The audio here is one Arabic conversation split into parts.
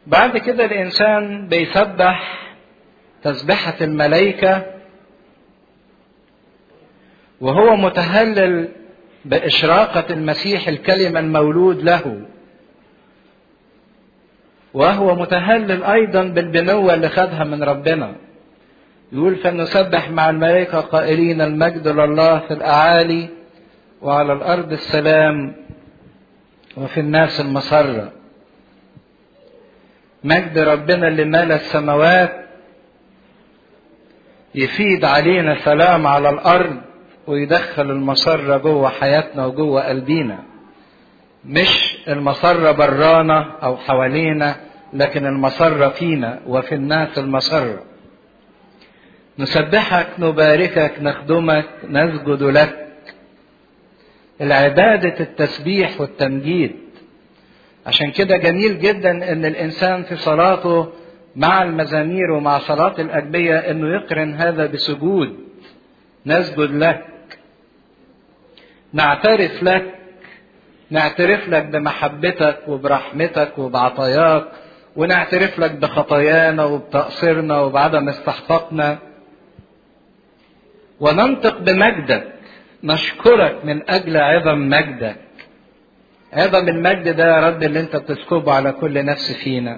بعد كده الإنسان بيسبح تسبحة الملائكة وهو متهلل بإشراقة المسيح الكلمة المولود له، وهو متهلل أيضا بالبنوة اللي خدها من ربنا. يقول فلنسبح مع الملائكة قائلين المجد لله في الأعالي وعلى الأرض السلام وفي الناس المسرة. مجد ربنا اللي مال السماوات يفيد علينا سلام على الأرض ويدخل المسرة جوه حياتنا وجوه قلبينا، مش المسرة برانا أو حوالينا، لكن المسرة فينا وفي الناس المسرة. نسبحك نباركك نخدمك نسجد لك. العبادة التسبيح والتمجيد. عشان كده جميل جدا ان الانسان في صلاته مع المزامير ومع صلاة الأجبية انه يقرن هذا بسجود. نسجد لك، نعترف لك، نعترف لك بمحبتك وبرحمتك وبعطاياك، ونعترف لك بخطايانا وبتقصيرنا وبعدم استحقاقنا، وننطق بمجدك. نشكرك من أجل عظم مجدك. عظم المجد ده يا رب اللي انت بتسكبه على كل نفس فينا.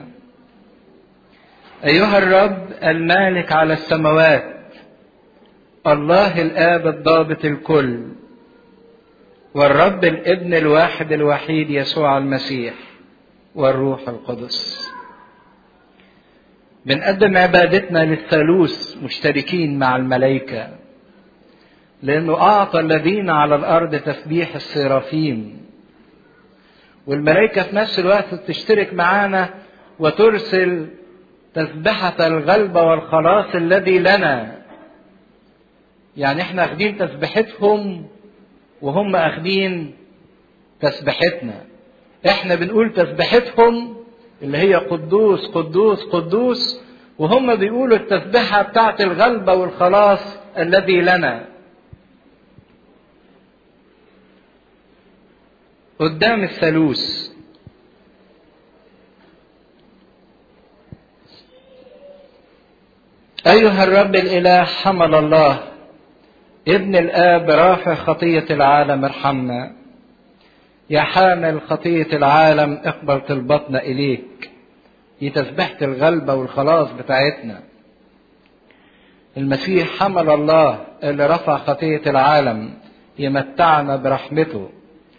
أيها الرب المالك على السماوات، الله الآب الضابط الكل، والرب الابن الواحد الوحيد يسوع المسيح والروح القدس. بنقدم عبادتنا للثالوث مشتركين مع الملائكة، لأنه أعطى الذين على الأرض تسبيح السرافيم، والملائكة في نفس الوقت تشترك معانا وترسل تسبحة الغلبة والخلاص الذي لنا. يعني احنا أخدين تسبحتهم وهم أخدين تسبحتنا. احنا بنقول تسبحتهم اللي هي قدوس قدوس قدوس، وهم بيقولوا التسبحة بتاعت الغلبة والخلاص الذي لنا. قدام الثالوث. أيها الرب الإله حمل الله ابن الآب رافع خطية العالم ارحمنا. يا حامل خطية العالم اقبل طلبتنا إليك. دي تسبحة الغلبة والخلاص بتاعتنا. المسيح حمل الله اللي رفع خطية العالم يمتعنا برحمته،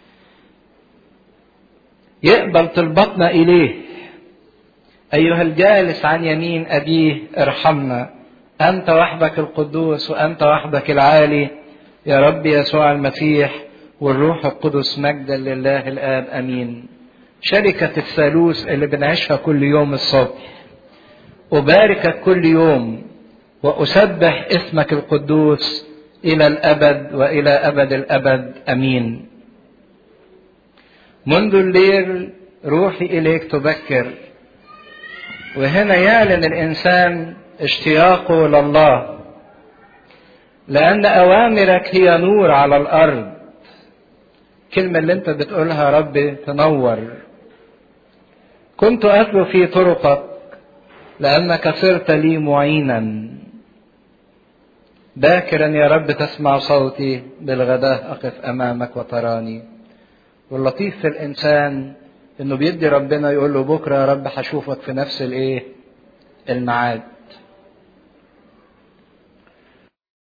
يقبل طلبتنا إليه. أيها الجالس عن يمين أبيه ارحمنا. أنت وحدك القدوس وأنت وحدك العالي يا رب يسوع المسيح والروح القدس مجدا لله الآب أمين. شركة الثالوث اللي بنعيشها كل يوم الصبح. أباركك كل يوم وأسبح اسمك القدوس إلى الأبد وإلى أبد الأبد أمين. منذ الليل روحي إليك تبكر. وهنا يعلن الإنسان اشتياقه لله، لأن أوامرك هي نور على الأرض. كلمة اللي انت بتقولها يا رب تنور. كنت أتلو في طرقك لأنك صرت لي معينا. باكرا يا رب تسمع صوتي، بالغداء أقف أمامك وتراني. واللطيف في الإنسان إنه بيدي ربنا يقول له بكرة يا رب هشوفك في نفس الميعاد.